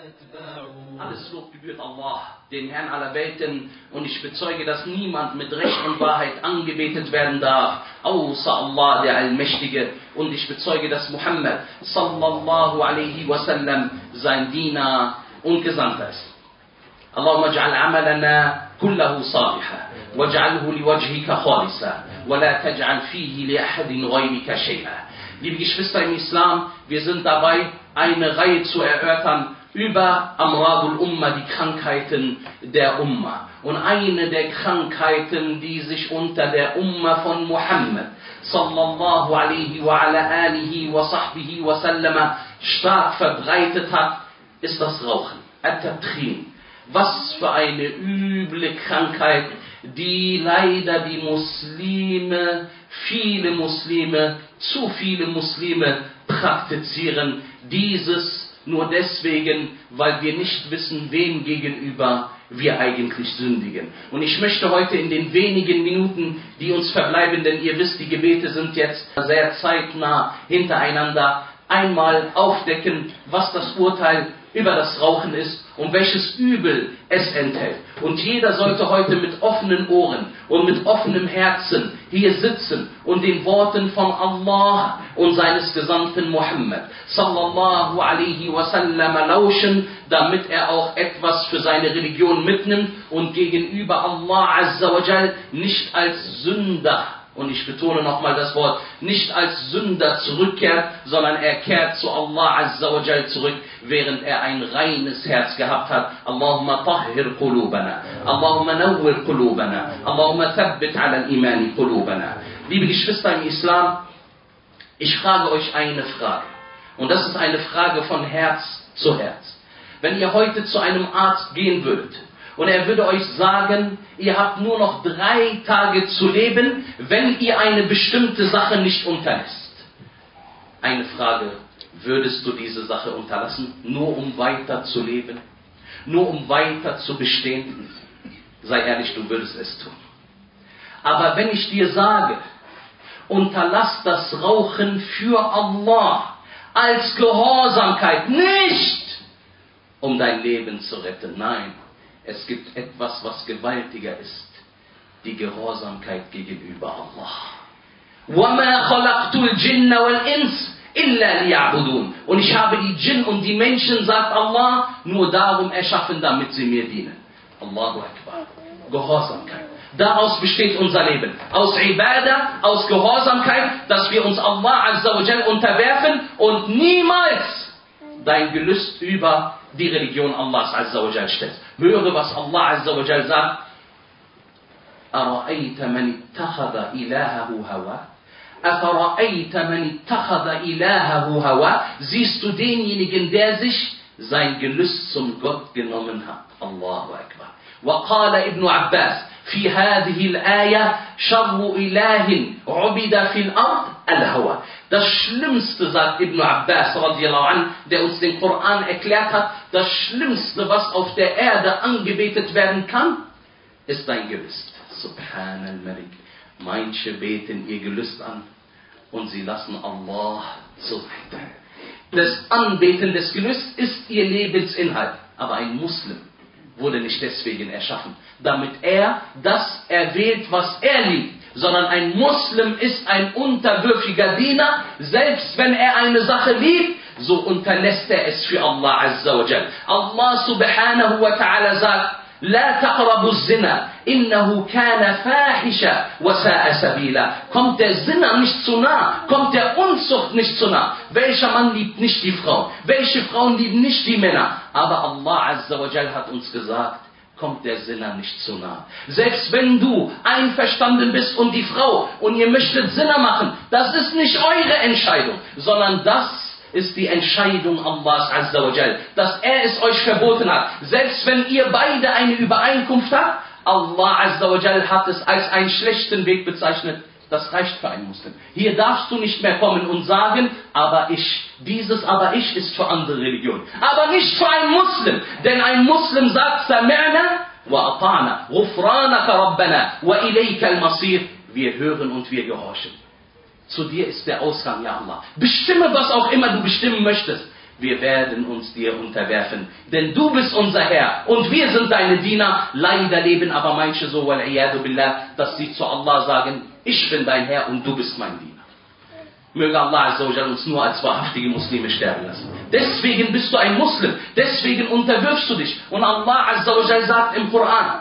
Alles Lob gebührt Allah, den Herrn aller Welten, und ich bezeuge, dass niemand mit Recht und Wahrheit angebetet werden darf, außer Allah, der Allmächtige, und ich bezeuge, dass Muhammad sallallahu alaihi wasallam sein Diener und Gesandter ist. Allahumma ij'al amalana kullahu salihan waj'alhu liwajhika khalisa wa la taj'al fihi li ahadin ghayrika shay'a. Liebe Geschwister im Islam, wir sind dabei, eine Reihe zu erörtern über Amradul Umma, die Krankheiten der Umma. Und eine der Krankheiten, die sich unter der Umma von Muhammad sallallahu alaihi wa ala alihi wa sahbihi wa sallama stark verbreitet hat, ist das Rauchen. At-Tadkhin. Was für eine üble Krankheit, die leider die Muslime, viele Muslime, zu viele Muslime praktizieren. Dieses nur deswegen, weil wir nicht wissen, wem gegenüber wir eigentlich sündigen. Und ich möchte heute in den wenigen Minuten, die uns verbleiben, denn ihr wisst, die Gebete sind jetzt sehr zeitnah hintereinander, einmal aufdecken, was das Urteil über das Rauchen ist und welches Übel es enthält. Und jeder sollte heute mit offenen Ohren und mit offenem Herzen hier sitzen und den Worten von Allah und seines Gesandten Muhammad sallallahu alaihi wasallam lauschen, damit er auch etwas für seine Religion mitnimmt und gegenüber Allah azza wa jal nicht als Sünder, und ich betone nochmal das Wort, nicht als Sünder zurückkehrt, sondern er kehrt zu Allah azza wa jal zurück, während er ein reines Herz gehabt hat. Allahumma tahhir qulubana, Allahumma nawwir qulubana, Allahumma thabbit ala al-imani qulubana. Liebe Geschwister im Islam, ich frage euch eine Frage. Und das ist eine Frage von Herz zu Herz. Wenn ihr heute zu einem Arzt gehen würdet, und er würde euch sagen, ihr habt nur noch 3 Tage zu leben, wenn ihr eine bestimmte Sache nicht unterlässt. Eine Frage, würdest du diese Sache unterlassen, nur um weiter zu leben? Nur um weiter zu bestehen? Sei ehrlich, du würdest es tun. Aber wenn ich dir sage, unterlass das Rauchen für Allah als Gehorsamkeit, nicht um dein Leben zu retten, nein. Es gibt etwas, was gewaltiger ist, die Gehorsamkeit gegenüber Allah. وَمَا خَلَقْتُ الْجِنَّ وَالْإِنسَ إِلَّا لِيَعْبُدُونَ. Und ich habe die Djinn und die Menschen, sagt Allah, nur darum erschaffen, damit sie mir dienen. Allahu Akbar. Gehorsamkeit. Daraus besteht unser Leben. Aus Ibadah, aus Gehorsamkeit, dass wir uns Allah Azza wa Jal unterwerfen und niemals dein Gelüst über die Religion Allahs Azza wa Jal stellt. Höre, was Allah Azza wa Jal sagt. أَرَأَيْتَ مَنِ اتَّخَذَ إِلَهَهُ هَوَى أَفَرَأَيْتَ مَنِ اتَّخَذَ إِلَهَهُ هَوَى. Siehst du denjenigen, der sich sein Gelüst zum Gott genommen hat? Allahu Akbar. وقال ابن عباس في هذه الآية شر إله عبد في الأرض الهوى. Das Schlimmste, sagt Ibn Abbas radiallahu anh, der uns den Koran erklärt hat, das Schlimmste, was auf der Erde angebetet werden kann, ist dein Gelüst. Subhan al-Malik. Manche beten ihr Gelüst an und sie lassen Allah zur Seite. Das Anbeten des Gelüsts ist ihr Lebensinhalt. Aber ein Muslim wurde nicht deswegen erschaffen, damit er das erwählt, was er liebt, sondern ein Muslim ist ein unterwürfiger Diener, selbst wenn er eine Sache liebt, so unterlässt er es für Allah Azza wa Jal. Allah subhanahu wa ta'ala sagt, لا تقربوا الزنا إنه كان فاحشا وساء سبيلا. Kommt der Sinner nicht zu nah, kommt der Unzucht nicht zu nah. Welcher Mann liebt nicht die Frau? Welche Frauen lieben nicht die Männer? Aber Allah Azza wa Jal hat uns gesagt, kommt der Sinner nicht zu nah. Selbst wenn du einverstanden bist und die Frau und ihr möchtet Sinner machen, das ist nicht eure Entscheidung, sondern das ist die Entscheidung Allahs Azza wa Jal, dass er es euch verboten hat. Selbst wenn ihr beide eine Übereinkunft habt, Allah Azza wa Jal hat es als einen schlechten Weg bezeichnet. Das reicht für einen Muslim. Hier darfst du nicht mehr kommen und sagen, aber ich. Dieses aber ich ist für andere Religionen. Aber nicht für einen Muslim. Denn ein Muslim sagt, Sami'na wa ata'na, Ghufranaka Rabbana, wa ilayka al-Masir. Wir hören und wir gehorchen. Zu dir ist der Ausgang, ja Allah. Bestimme, was auch immer du bestimmen möchtest. wir werden uns dir unterwerfen. Denn du bist unser Herr und wir sind deine Diener. Leider leben aber manche so, wal-iyadu billah, dass sie zu Allah sagen, ich bin dein Herr und du bist mein Diener. Möge Allah Azza wa Jal uns nur als wahrhaftige Muslime sterben lassen. Deswegen bist du ein Muslim. Deswegen unterwirfst du dich. Und Allah Azza wa Jal sagt im Koran,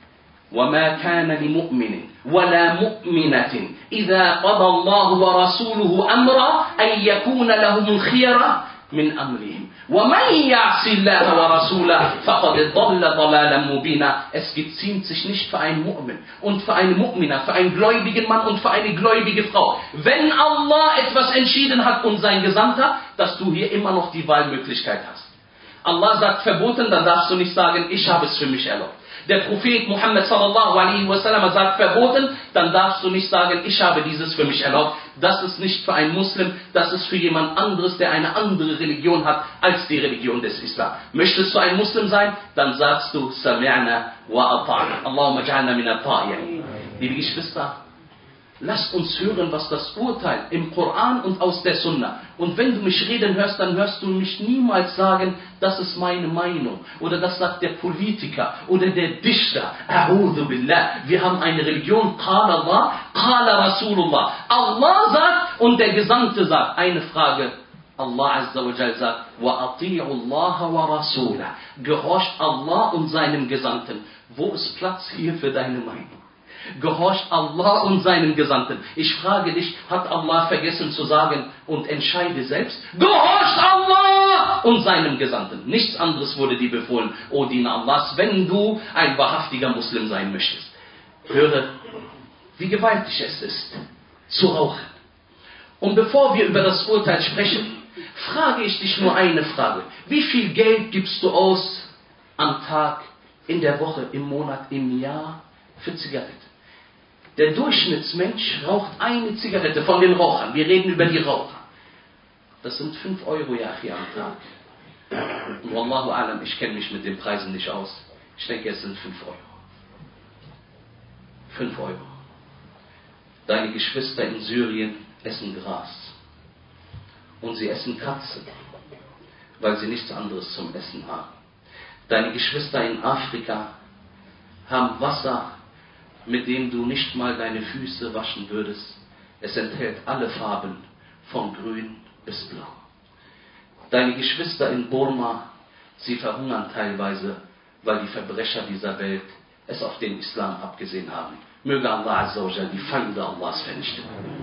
وَمَا كَانَ لِمُؤْمِنٍ وَلَا مُؤْمِنَةٍ إِذَا قَضَى اللَّهُ وَرَسُولُهُ أَمْرًا أَنْ يَكُونَ لَهُمُ الْخِيَرَةُ مِنْ أَمْرِهِمْ وَمَنْ يَعْصِ اللَّهَ وَرَسُولَهُ فَقَدْ ضَلَّ ضَلَالًا مُبِينًا. Es geziemt sich nicht für einen Mu'min und für eine Mu'mina, für einen gläubigen Mann und für eine gläubige Frau. Wenn Allah etwas entschieden hat und sein Gesandter, dass du hier immer noch die Wahlmöglichkeit hast. Allah sagt verboten, dann darfst du nicht sagen, ich habe es für mich erlaubt. Der Prophet Muhammad sallallahu alaihi wasallam sagt verboten, dann darfst du nicht sagen, ich habe dieses für mich erlaubt. Das ist nicht für einen Muslim, das ist für jemand anderes, der eine andere Religion hat als die Religion des Islam. Möchtest du ein Muslim sein, dann sagst du Sami'na wa ata'na. Allahumma ja'alna min at-ta'i'in. Liebe Geschwister, lasst uns hören, was das Urteil im Koran und aus der Sunna. Und wenn du mich reden hörst, dann hörst du mich niemals sagen, das ist meine Meinung. Oder das sagt der Politiker oder der Dichter. A'udhu billah. Wir haben eine Religion. Qala Allah, qala Rasulullah. Allah sagt und der Gesandte sagt. Eine Frage. Allah Azza wa Jal sagt, وَأَطِيعُ اللَّهَ وَرَسُولَهُ. Gehorcht Allah und seinem Gesandten. Wo ist Platz hier für deine Meinung? Gehorcht Allah und seinem Gesandten. Ich frage dich, hat Allah vergessen zu sagen und entscheide selbst? Gehorcht Allah und seinem Gesandten. Nichts anderes wurde dir befohlen, O Diener Allahs, wenn du ein wahrhaftiger Muslim sein möchtest. Höre, wie gewaltig es ist, zu rauchen. Und bevor wir über das Urteil sprechen, frage ich dich nur eine Frage. Wie viel Geld gibst du aus am Tag, in der Woche, im Monat, im Jahr für Zigaretten? Der Durchschnittsmensch raucht eine Zigarette von den Rauchern. Wir reden über die Raucher. Das sind 5 Euro ja hier am Tag. Und Wallahu alam, ich kenne mich mit den Preisen nicht aus. Ich denke, es sind 5 Euro. 5 Euro. Deine Geschwister in Syrien essen Gras. Und sie essen Katzen, weil sie nichts anderes zum Essen haben. Deine Geschwister in Afrika haben Wasser, mit dem du nicht mal deine Füße waschen würdest. Es enthält alle Farben, von grün bis blau. Deine Geschwister in Burma, sie verhungern teilweise, weil die Verbrecher dieser Welt es auf den Islam abgesehen haben. Möge Allah Azza wa Jal die Feinde Allahs vernichten.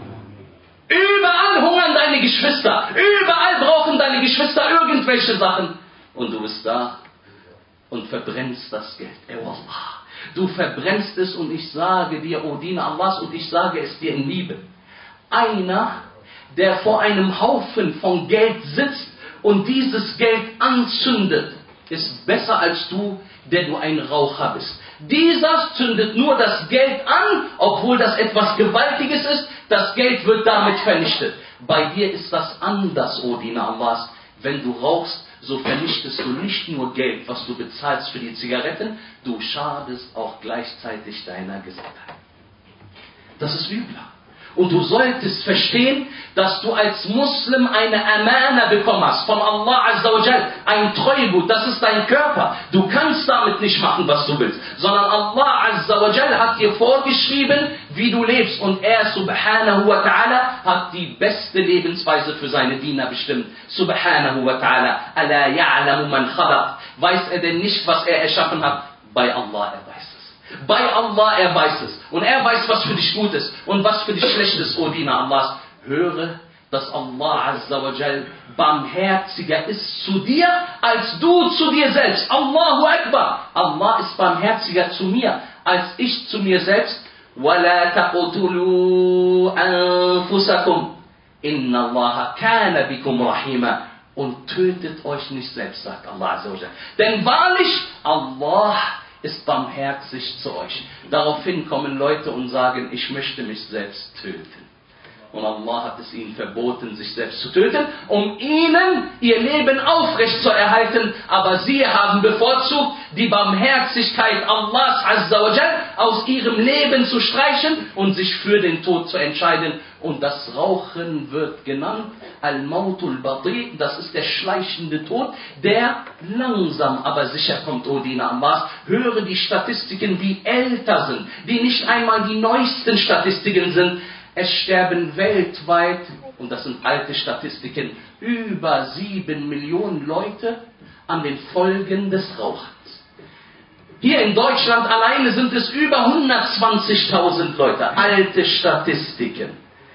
Überall hungern deine Geschwister, überall brauchen deine Geschwister irgendwelche Sachen. Und du bist da und verbrennst das Geld. Allah. Du verbrennst es und ich sage dir, O Diener Allahs, und ich sage es dir in Liebe. Einer, der vor einem Haufen von Geld sitzt und dieses Geld anzündet, ist besser als du, der du ein Raucher bist. Dieser zündet nur das Geld an, obwohl das etwas Gewaltiges ist. Das Geld wird damit vernichtet. Bei dir ist das anders, O Diener Allahs. Wenn du rauchst, so vernichtest du nicht nur Geld, was du bezahlst für die Zigaretten, du schadest auch gleichzeitig deiner Gesundheit. Das ist übler. Und du solltest verstehen, dass du als Muslim eine Amana bekommen hast von Allah Azza wa Jal, ein Treuegut, das ist dein Körper. Du kannst damit nicht machen, was du willst, sondern Allah Azza wa Jal hat dir vorgeschrieben, wie du lebst. Und er, subhanahu wa ta'ala, hat die beste Lebensweise für seine Diener bestimmt. Subhanahu wa ta'ala, ala ya'lamu man khalaq. Weiß er denn nicht, was er erschaffen hat? Bei Allah, er weiß es. Bei Allah, er weiß es. Und er weiß, was für dich gut ist und was für dich schlecht ist, O Diener Allahs. Höre, dass Allah Azza wa Jal barmherziger ist zu dir, als du zu dir selbst. Allahu Akbar. Allah ist barmherziger zu mir, als ich zu mir selbst. وَلَا تَقْتُلُوا أَنفُسَكُمْ إِنَّ اللَّهَ كَانَ بِكُمْ رَحِيمًا. Und tötet euch nicht selbst, sagt Allah Azza wa Jal. Denn wahrlich, Allah ist barmherzig zu euch. Daraufhin kommen Leute und sagen, ich möchte mich selbst töten. Und Allah hat es ihnen verboten, sich selbst zu töten, um ihnen ihr Leben aufrecht zu erhalten. Aber sie haben bevorzugt, die Barmherzigkeit Allahs Azza wa Jal aus ihrem Leben zu streichen und sich für den Tod zu entscheiden. Und das Rauchen wird genannt Al-Mautul Bati, das ist der schleichende Tod, der langsam aber sicher kommt, O Diener Allahs. Höre die Statistiken, die älter sind, die nicht einmal die neuesten Statistiken sind. Es sterben weltweit, und das sind alte Statistiken, über 7 Millionen Leute an den Folgen des Rauchens. Hier in Deutschland alleine sind es über 120.000 Leute, alte Statistiken.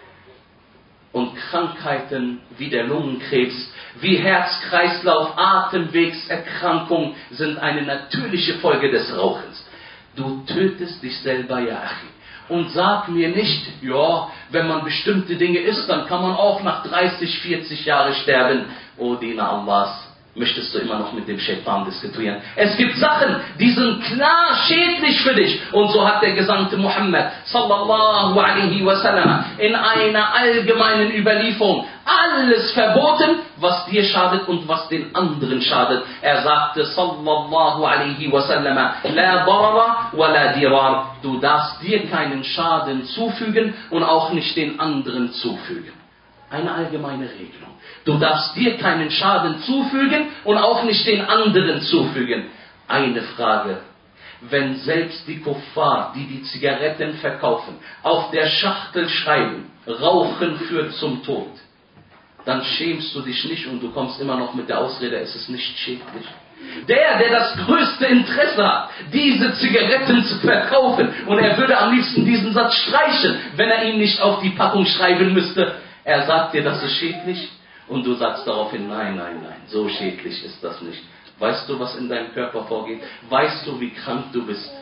Und Krankheiten wie der Lungenkrebs, wie Herz-Kreislauf, Atemwegserkrankungen sind eine natürliche Folge des Rauchens. Du tötest dich selber, ja Achi. Und sag mir nicht, ja, wenn man bestimmte Dinge isst, dann kann man auch nach 30, 40 Jahren sterben. O Diener Allahs, möchtest du immer noch mit dem Shaitan diskutieren? Es gibt Sachen, die sind klar schädlich für dich. Und so hat der Gesandte Muhammad sallallahu alaihi wasallam in einer allgemeinen Überlieferung alles verboten, was dir schadet und was den anderen schadet. Er sagte sallallahu alaihi wasallam, la darara wa la dirar. Du darfst dir keinen Schaden zufügen und auch nicht den anderen zufügen. Eine allgemeine Regelung. Du darfst dir keinen Schaden zufügen und auch nicht den anderen zufügen. Eine Frage. Wenn selbst die Kuffar, die die Zigaretten verkaufen, auf der Schachtel schreiben, Rauchen führt zum Tod, dann schämst du dich nicht und du kommst immer noch mit der Ausrede, es ist nicht schädlich. Der das größte Interesse hat, diese Zigaretten zu verkaufen, und er würde am liebsten diesen Satz streichen, wenn er ihn nicht auf die Packung schreiben müsste. Er sagt dir, das ist schädlich, und du sagst daraufhin, nein, so schädlich ist das nicht. Weißt du, was in deinem Körper vorgeht? Weißt du, wie krank du bist?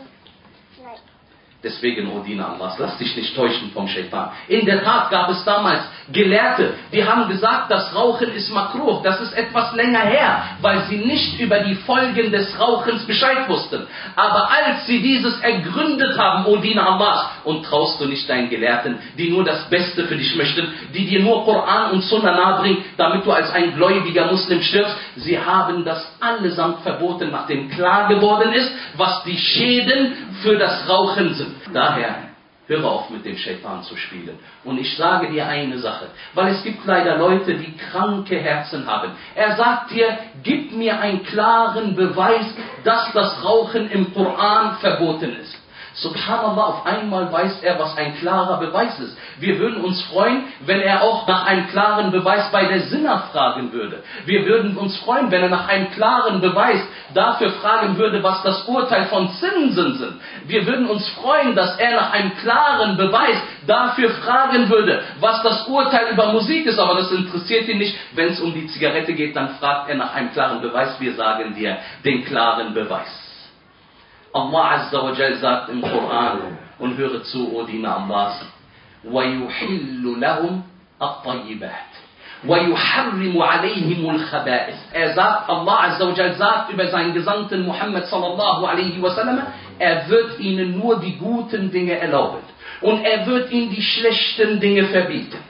Deswegen, O Diener Allahs, lass dich nicht täuschen vom Shaitan. In der Tat gab es damals Gelehrte, die haben gesagt, das Rauchen ist makruh. Das ist etwas länger her, weil sie nicht über die Folgen des Rauchens Bescheid wussten. Aber als sie dieses ergründet haben, O Diener Allahs, und traust du nicht deinen Gelehrten, die nur das Beste für dich möchten, die dir nur Koran und Sunna nahebringen, damit du als ein gläubiger Muslim stirbst, sie haben das allesamt verboten, nachdem klar geworden ist, was die Schäden für das Rauchen sind. Daher, höre auf mit dem Shaitan zu spielen. Und ich sage dir eine Sache, weil es gibt leider Leute, die kranke Herzen haben. Er sagt dir, gib mir einen klaren Beweis, dass das Rauchen im Koran verboten ist. Subhanallah, auf einmal weiß er, was ein klarer Beweis ist. Wir würden uns freuen, wenn er auch nach einem klaren Beweis bei der Sinna fragen würde. Wir würden uns freuen, wenn er nach einem klaren Beweis dafür fragen würde, was das Urteil von Zinsen sind. Wir würden uns freuen, dass er nach einem klaren Beweis dafür fragen würde, was das Urteil über Musik ist. Aber das interessiert ihn nicht. Wenn es um die Zigarette geht, dann fragt er nach einem klaren Beweis. Wir sagen dir den klaren Beweis. Allah Azza wa Jal sagt im Koran, und höre zu, O Diener Allahs, وَيُحِلُّ لَهُمْ الطَّيِّبَاتِ وَيُحَرِّمُ عَلَيْهِمُ الْخَبَائِثِ. Er sagt, Allah Azza wa Jal sagt über seinen Gesandten Muhammad sallallahu alaihi wasallam, er wird ihnen nur die guten Dinge erlauben und er wird ihnen die schlechten Dinge verbieten.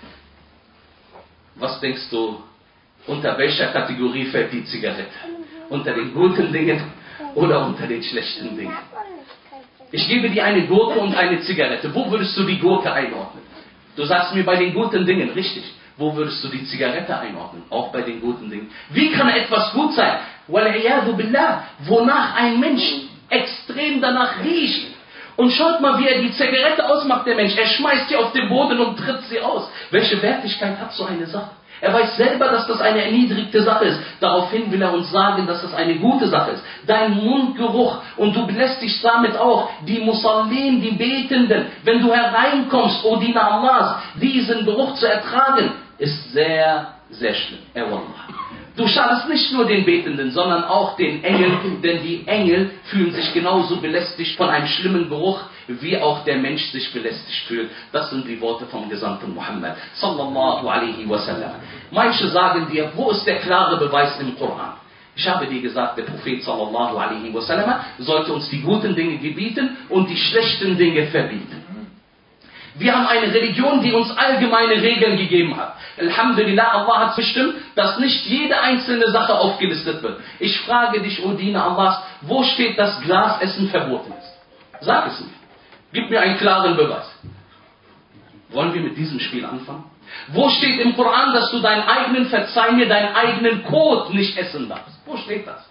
Was denkst du, unter welcher Kategorie fällt die Zigarette? Unter den guten Dingen oder unter den schlechten Dingen? Ich gebe dir eine Gurke und eine Zigarette. Wo würdest du die Gurke einordnen? Du sagst mir bei den guten Dingen, richtig. Wo würdest du die Zigarette einordnen? Auch bei den guten Dingen. Wie kann etwas gut sein? Wal'iyadu billah, wonach ein Mensch extrem danach riecht. Und schaut mal, wie er die Zigarette ausmacht, der Mensch. Er schmeißt sie auf den Boden und tritt sie aus. Welche Wertigkeit hat so eine Sache? Er weiß selber, dass das eine erniedrigte Sache ist. Daraufhin will er uns sagen, dass das eine gute Sache ist. Dein Mundgeruch, und du belästigst damit auch die Musallin, die Betenden. Wenn du hereinkommst, O Diener Allahs, diesen Geruch zu ertragen, ist sehr, sehr schlimm. Wallah. Du schadest nicht nur den Betenden, sondern auch den Engeln, denn die Engel fühlen sich genauso belästigt von einem schlimmen Geruch, wie auch der Mensch sich belästigt fühlt. Das sind die Worte vom Gesandten Muhammad sallallahu alaihi wasallam. Manche sagen dir, wo ist der klare Beweis im Koran? Ich habe dir gesagt, der Prophet sallallahu alaihi wasallam sollte uns die guten Dinge gebieten und die schlechten Dinge verbieten. Wir haben eine Religion, die uns allgemeine Regeln gegeben hat. Alhamdulillah, Allah hat bestimmt, dass nicht jede einzelne Sache aufgelistet wird. Ich frage dich, O Diener Allahs, wo steht, dass Glasessen verboten ist? Sag es mir. Gib mir einen klaren Beweis. Wollen wir mit diesem Spiel anfangen? Wo steht im Koran, dass du deinen eigenen, verzeih mir, deinen eigenen Kot nicht essen darfst? Wo steht das?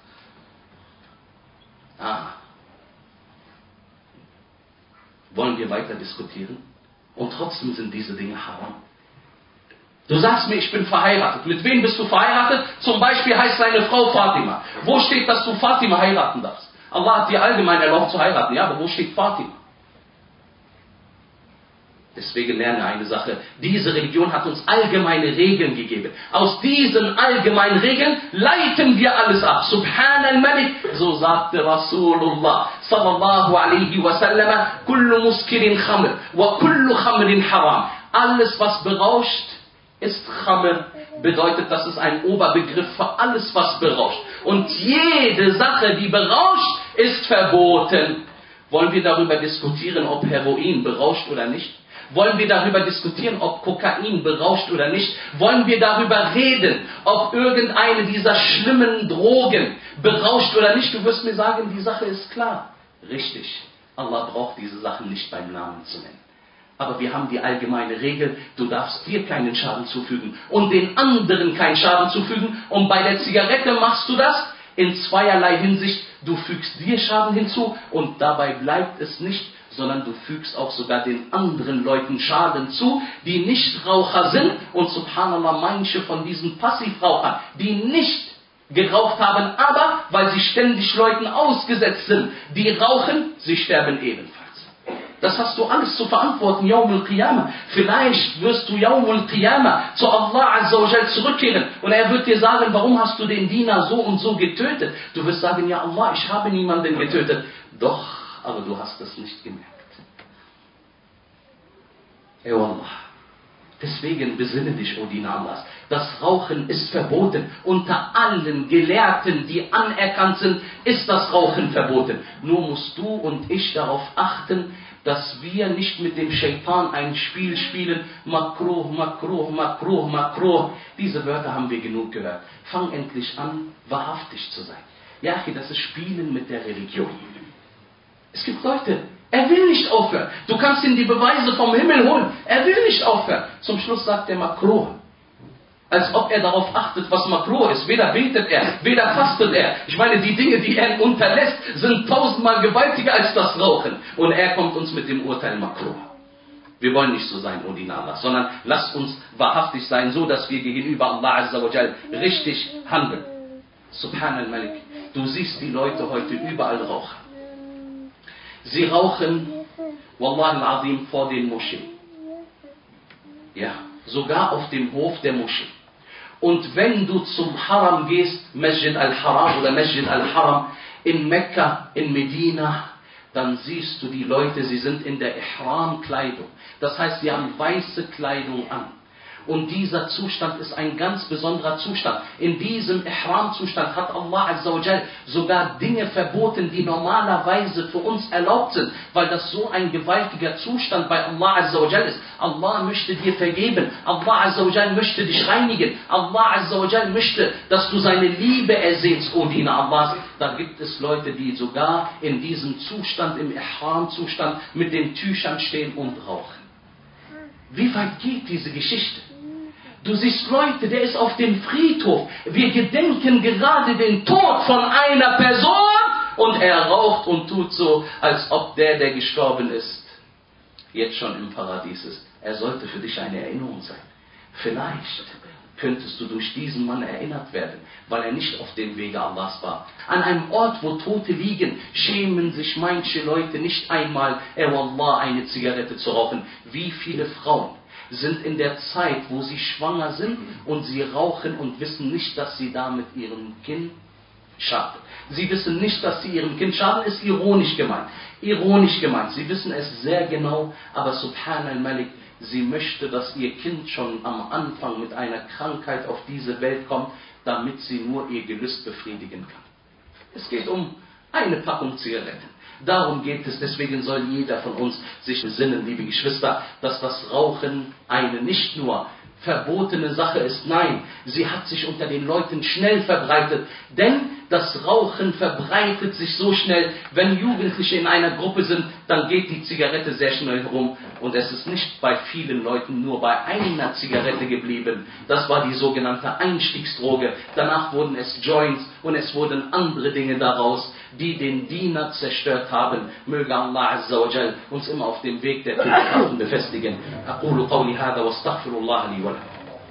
Wollen wir weiter diskutieren? Und trotzdem sind diese Dinge haram. Du sagst mir, ich bin verheiratet. Mit wem bist du verheiratet? Zum Beispiel heißt deine Frau Fatima. Wo steht, dass du Fatima heiraten darfst? Allah hat dir allgemein erlaubt zu heiraten, ja, aber wo steht Fatima? Deswegen lerne eine Sache. Diese Religion hat uns allgemeine Regeln gegeben. Aus diesen allgemeinen Regeln leiten wir alles ab. Subhan al-Malik, so sagte Rasulullah sallallahu alaihi wasallam, kullu muskirin khamr, wa kullu khamrin haram. Alles, was berauscht, ist Khamr. Bedeutet, das ist ein Oberbegriff für alles, was berauscht. Und jede Sache, die berauscht, ist verboten. Wollen wir darüber diskutieren, ob Heroin berauscht oder nicht? Wollen wir darüber diskutieren, ob Kokain berauscht oder nicht? Wollen wir darüber reden, ob irgendeine dieser schlimmen Drogen berauscht oder nicht? Du wirst mir sagen, die Sache ist klar. Richtig, Allah braucht diese Sachen nicht beim Namen zu nennen. Aber wir haben die allgemeine Regel, du darfst dir keinen Schaden zufügen und den anderen keinen Schaden zufügen. Und bei der Zigarette machst du das in zweierlei Hinsicht. Du fügst dir Schaden hinzu und dabei bleibt es nicht, sondern du fügst auch sogar den anderen Leuten Schaden zu, die nicht Raucher sind. Und subhanallah, manche von diesen Passivrauchern, die nicht geraucht haben, aber weil sie ständig Leuten ausgesetzt sind, die rauchen, sie sterben ebenfalls. Das hast du alles zu verantworten, Yawmul Qiyamah. Vielleicht wirst du Yawmul Qiyamah zu Allah Azza wa Jal zurückkehren und er wird dir sagen, warum hast du den Diener so und so getötet? Du wirst sagen, ja Allah, ich habe niemanden getötet. Doch, aber du hast es nicht gemerkt. Ey Allah. Deswegen besinne dich, O Diener Allahs. Das Rauchen ist verboten. Unter allen Gelehrten, die anerkannt sind, ist das Rauchen verboten. Nur musst du und ich darauf achten, dass wir nicht mit dem Shaitan ein Spiel spielen. Makruh, makruh, makruh, makruh. Diese Wörter haben wir genug gehört. Fang endlich an, wahrhaftig zu sein. Ja, das ist Spielen mit der Religion. Es gibt Leute, er will nicht aufhören. Du kannst ihm die Beweise vom Himmel holen. Er will nicht aufhören. Zum Schluss sagt er Makruh. Als ob er darauf achtet, was Makruh ist. Weder betet er, weder fastet er. Ich meine, die Dinge, die er unterlässt, sind 1000-mal gewaltiger als das Rauchen. Und er kommt uns mit dem Urteil Makruh. Wir wollen nicht so sein, O Diener Allah, sondern lasst uns wahrhaftig sein, so dass wir gegenüber Allah Azza wa Jal richtig handeln. Subhan al-Malik. Du siehst die Leute heute überall rauchen. Sie rauchen, Wallah al-Azim, vor den Moscheen. Ja, sogar auf dem Hof der Moschee. Und wenn du zum Haram gehst, Masjid al-Haram oder Masjid al-Haram, in Mekka, in Medina, dann siehst du die Leute, sie sind in der Ihram-Kleidung. Das heißt, sie haben weiße Kleidung an. Und dieser Zustand ist ein ganz besonderer Zustand. In diesem Ihram-Zustand hat Allah Azza wa Jal sogar Dinge verboten, die normalerweise für uns erlaubt sind, weil das so ein gewaltiger Zustand bei Allah Azza wa Jal ist. Allah möchte dir vergeben. Allah Azza wa Jal möchte dich reinigen. Allah Azza wa Jal möchte, dass du seine Liebe ersehnst, O Diener Allahs. Da gibt es Leute, die sogar in diesem Zustand, im Ihram-Zustand, mit den Tüchern stehen und rauchen. Wie weit geht diese Geschichte? Du siehst Leute, der ist auf dem Friedhof. Wir gedenken gerade den Tod von einer Person und er raucht und tut so, als ob der gestorben ist, jetzt schon im Paradies ist. Er sollte für dich eine Erinnerung sein. Vielleicht könntest du durch diesen Mann erinnert werden, weil er nicht auf dem Wege Allahs war. An einem Ort, wo Tote liegen, schämen sich manche Leute nicht einmal, Wallah, eine Zigarette zu rauchen. Wie viele Frauen sind in der Zeit, wo sie schwanger sind und sie rauchen und wissen nicht, dass sie damit ihrem Kind schaden. Sie wissen nicht, dass sie ihrem Kind schaden, ist ironisch gemeint. Ironisch gemeint. Sie wissen es sehr genau, aber Subhan al-Malik, sie möchte, dass ihr Kind schon am Anfang mit einer Krankheit auf diese Welt kommt, damit sie nur ihr Gelüst befriedigen kann. Es geht um Eine Packung Zigaretten. Darum geht es, deswegen soll jeder von uns sich besinnen, liebe Geschwister, dass das Rauchen eine nicht nur verbotene Sache ist, nein, sie hat sich unter den Leuten schnell verbreitet, denn das Rauchen verbreitet sich so schnell, wenn Jugendliche in einer Gruppe sind, dann geht die Zigarette sehr schnell rum und es ist nicht bei vielen Leuten nur bei einer Zigarette geblieben, das war die sogenannte Einstiegsdroge, danach wurden es Joints und es wurden andere Dinge daraus, die den Diener zerstört haben. Möge Allah Azza wa Jal uns immer auf dem Weg der Tugendhaften befestigen. أقول قولي هذا واستغفر الله لي ولكم.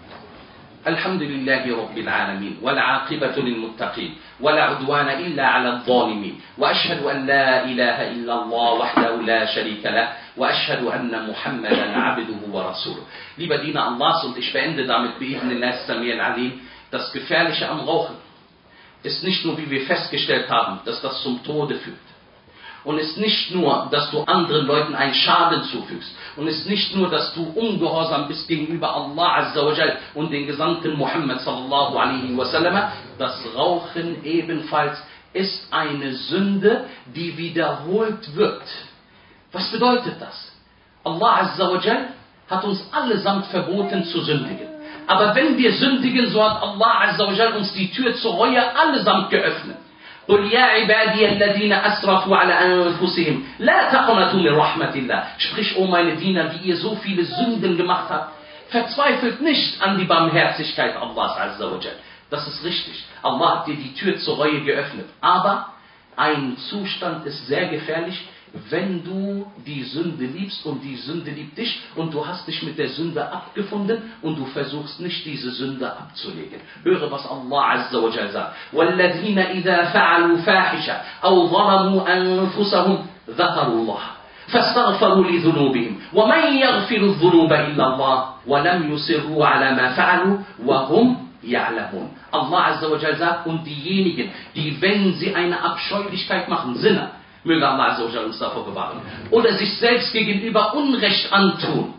الحمد لله رب العالمين والعاقبة للمتقين ولا عدوان إلا على الظالمين وأشهد أن لا إله إلا الله وحده لا شريك له وأشهد أن محمدا عبده ورسوله. Lieber Diener Allahs, und ich beende damit bi'idhnillah as-Sami' al-Alim, das Gefährliche am Rauchen ist nicht nur, wie wir festgestellt haben, dass das zum Tode führt. Und ist nicht nur, dass du anderen Leuten einen Schaden zufügst. Und ist nicht nur, dass du ungehorsam bist gegenüber Allah Azza wa Jal und den Gesandten Muhammad sallallahu alaihi wasallam. Das Rauchen ebenfalls ist eine Sünde, die wiederholt wird. Was bedeutet das? Allah Azza wa Jal hat uns allesamt verboten zu sündigen. Aber wenn wir sündigen, so hat Allah Azza wa Jal uns die Tür zur Reue allesamt geöffnet. قل يا عبادي الذين أسرفوا على أنفسهم لا تقنطوا من رحمة الله. Sprich, o meine Diener, wie ihr so viele Sünden gemacht habt, verzweifelt nicht an die Barmherzigkeit Allahs Azza wa Jal. Das ist richtig. Allah hat dir die Tür zur Reue geöffnet. Aber ein Zustand ist sehr gefährlich, wenn du die Sünde liebst und die Sünde liebt dich und du hast dich mit der Sünde abgefunden und du versuchst nicht diese Sünde abzulegen. Höre, was Allah Azza wa Jal sagt. وَالَّذِينَ إِذَا فَعَلُوا فَاحِشَةً أَوْ ظَلَمُوا أَنفُسَهُمْ ذَكَرُوا اللَّهَ فَاسْتَغْفَرُوا لِذُنُوبِهِمْ وَمَنْ يَغْفِرُ الذُّنُوبَ إِلَّا اللَّهُ وَلَمْ يُصِرُّوا عَلَى مَا فَعَلُوا وَهُمْ يَعْلَمُونَ. Allah Azza wa Jal sagt, und diejenigen, die, wenn sie eine Abscheulichkeit machen, Sinne, möge Allah Azza wa Jal uns davor bewahren, oder sich selbst gegenüber Unrecht antun,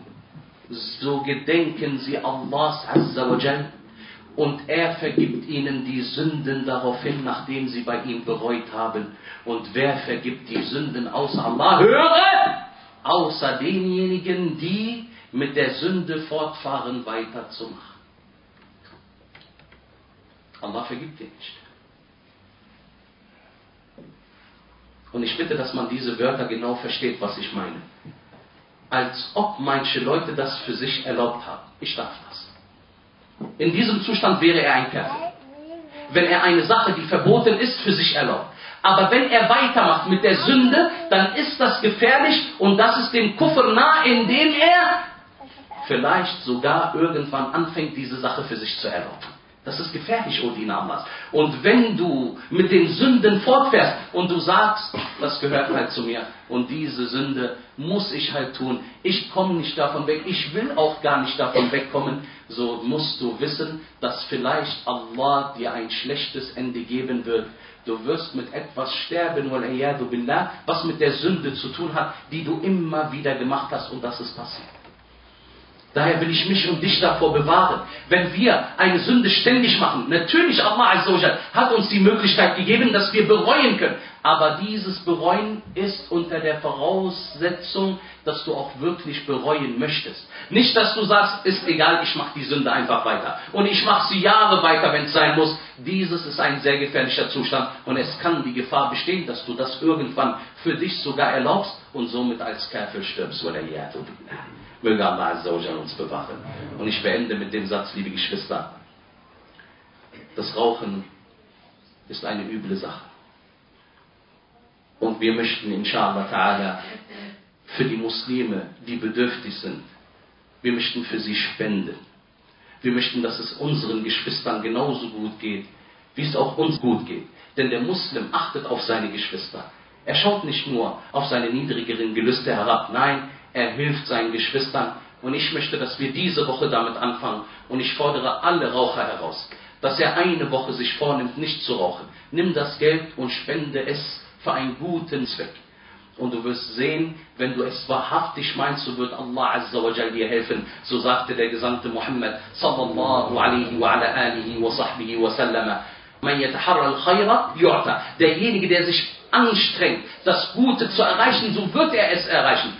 so gedenken sie Allahs Azza wa Jal und er vergibt ihnen die Sünden daraufhin, nachdem sie bei ihm bereut haben. Und wer vergibt die Sünden außer Allah? Höre! Außer denjenigen, die mit der Sünde fortfahren, weiterzumachen. Allah vergibt dir nicht. Und ich bitte, dass man diese Wörter genau versteht, was ich meine. Als ob manche Leute das für sich erlaubt haben. Ich darf das. In diesem Zustand wäre er ein Kafir. Wenn er eine Sache, die verboten ist, für sich erlaubt. Aber wenn er weitermacht mit der Sünde, dann ist das gefährlich und das ist dem Kufr nah, indem er vielleicht sogar irgendwann anfängt, diese Sache für sich zu erlauben. Das ist gefährlich, O Diener Allahs. Und wenn du mit den Sünden fortfährst und du sagst, das gehört halt zu mir und diese Sünde muss ich halt tun, ich komme nicht davon weg, ich will auch gar nicht davon wegkommen, so musst du wissen, dass vielleicht Allah dir ein schlechtes Ende geben wird. Du wirst mit etwas sterben, wal-iyadu billah, was mit der Sünde zu tun hat, die du immer wieder gemacht hast und das ist passiert. Daher will ich mich und dich davor bewahren. Wenn wir eine Sünde ständig machen, natürlich Allah Azza wa Jal hat uns die Möglichkeit gegeben, dass wir bereuen können. Aber dieses Bereuen ist unter der Voraussetzung, dass du auch wirklich bereuen möchtest. Nicht, dass du sagst, ist egal, ich mache die Sünde einfach weiter. Und ich mache sie Jahre weiter, wenn es sein muss. Dieses ist ein sehr gefährlicher Zustand. Und es kann die Gefahr bestehen, dass du das irgendwann für dich sogar erlaubst und somit als Kafir stirbst. Möge Allah Azza wa Jal uns bewahren. Und ich beende mit dem Satz, liebe Geschwister. Das Rauchen ist eine üble Sache. Und wir möchten, inshallah ta'ala, für die Muslime, die bedürftig sind, wir möchten für sie spenden. Wir möchten, dass es unseren Geschwistern genauso gut geht, wie es auch uns gut geht. Denn der Muslim achtet auf seine Geschwister. Er schaut nicht nur auf seine niedrigeren Gelüste herab, nein, er hilft seinen Geschwistern. Und ich möchte, dass wir diese Woche damit anfangen. Und ich fordere alle Raucher heraus, dass er eine Woche sich vornimmt, nicht zu rauchen. Nimm das Geld und spende es für einen guten Zweck. Und du wirst sehen, wenn du es wahrhaftig meinst, so wird Allah Azza wa Jal dir helfen. So sagte der Gesandte Muhammad sallallahu alaihi wa ala alihi wa sahbihi wa sallama. Derjenige, der sich anstrengt, das Gute zu erreichen, so wird er es erreichen.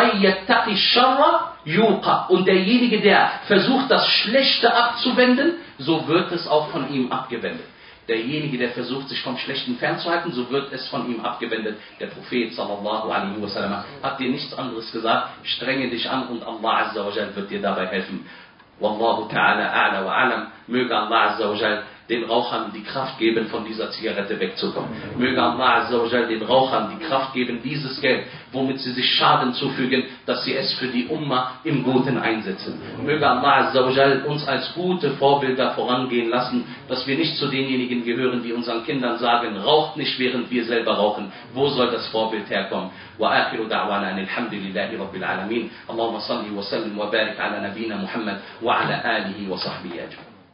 Und derjenige, der versucht, das Schlechte abzuwenden, so wird es auch von ihm abgewendet. Derjenige, der versucht, sich vom Schlechten fernzuhalten, so wird es von ihm abgewendet. Der Prophet sallallahu alaihi wasallam hat dir nichts anderes gesagt. Strenge dich an und Allah azza wa jal wird dir dabei helfen. Wallahu ta'ala a'la wa alam. Möge Allah azza wa jal den Rauchern die Kraft geben, von dieser Zigarette wegzukommen. Möge Allah azza wa jal den Rauchern die Kraft geben, dieses Geld, womit sie sich Schaden zufügen, dass sie es für die Umma im Guten einsetzen. Möge Allah azza wa jal uns als gute Vorbilder vorangehen lassen, dass wir nicht zu denjenigen gehören, die unseren Kindern sagen, raucht nicht, während wir selber rauchen. Wo soll das Vorbild herkommen? وآخر دعوانا أن الحمد لله رب العالمين اللهم صل وسلم وبارك على نبينا محمد وعلى آله وصحبه أجمعين.